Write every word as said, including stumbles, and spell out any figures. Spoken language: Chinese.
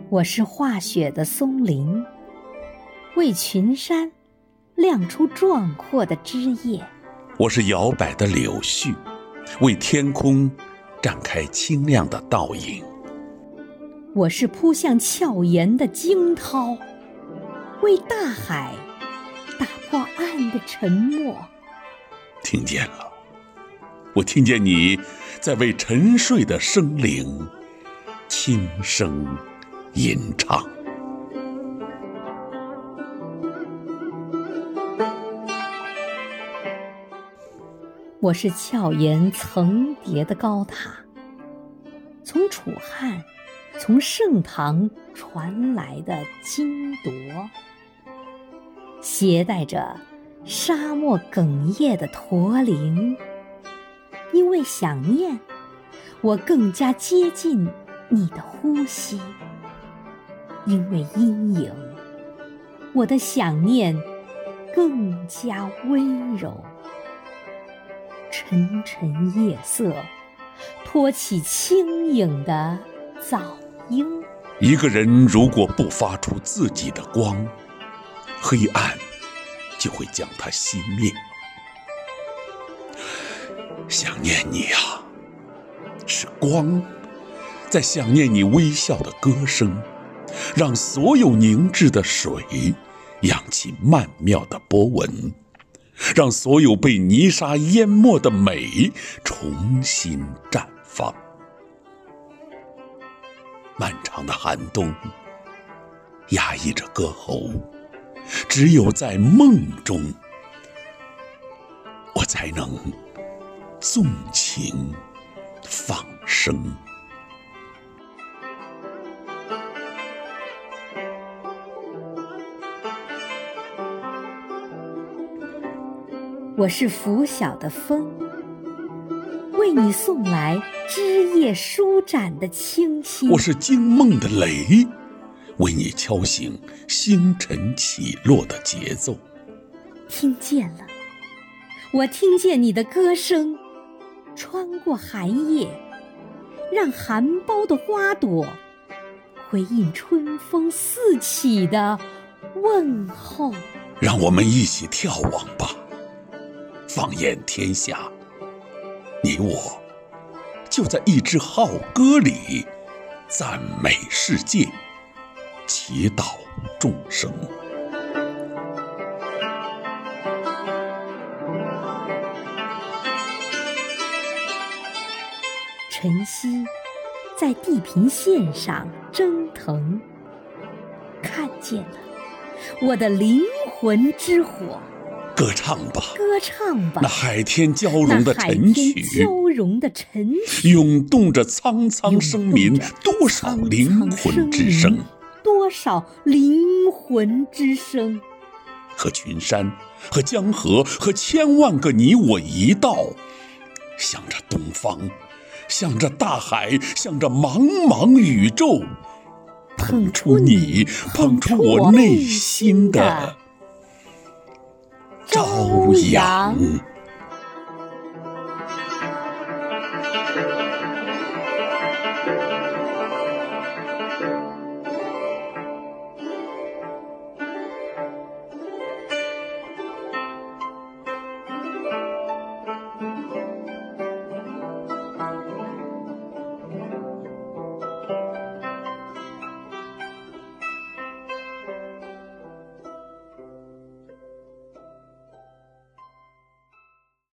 我是化雪的松林，为群山亮出壮阔的枝叶。 我是摇摆的柳絮，为天空展开清亮的倒影。 我是扑向峭岩的惊涛，为大海打破岸的沉默。 听见了，我听见你在为沉睡的生灵轻声吟唱。 我是峭岩层叠的高塔，从楚汉，从盛唐传来的金铎，携带着沙漠哽咽的驼铃。因为想念，我更加接近你的呼吸；因为阴影，我的想念更加温柔。沉沉夜色托起轻盈的早莺。 一个人如果不发出自己的光，黑暗就会将它熄灭。想念你啊，是光在想念你微笑的歌声，让所有凝滞的水扬起曼妙的波纹，让所有被泥沙淹没的美重新绽放。漫长的寒冬压抑着歌喉，只有在梦中，我才能纵情放声。 我是拂晓的风，为你送来枝叶舒展的清新。 我是惊梦的雷，为你敲醒星辰起落的节奏。 听见了，我听见你的歌声，穿过寒夜，让含苞的花朵回应春风四起的问候。 让我们一起眺望吧，放眼天下，你我就在一支号歌里赞美世界，祈祷众生。 晨曦在地平线上蒸腾，看见了我的灵魂之火。 歌唱吧， 歌唱吧， 那海天交融的晨曲， 交融的晨曲， 涌动着苍苍生民多少灵魂之声， 多少灵魂之声。 和群山，和江河，和千万个你我一道，向着东方，向着大海，向着茫茫宇宙，捧出你，捧出我内心的朝阳。